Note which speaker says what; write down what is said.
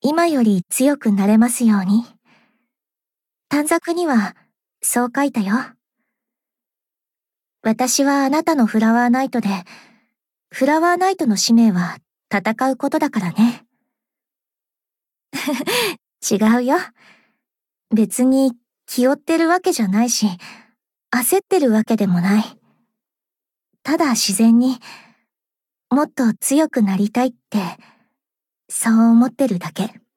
Speaker 1: 今より強くなれますように。短冊にはそう書いたよ。私はあなたのフラワーナイトで、フラワーナイトの使命は戦うことだからね。違うよ。別に気負ってるわけじゃないし、焦ってるわけでもない。ただ自然に、もっと強くなりたいって、そう思ってるだけ。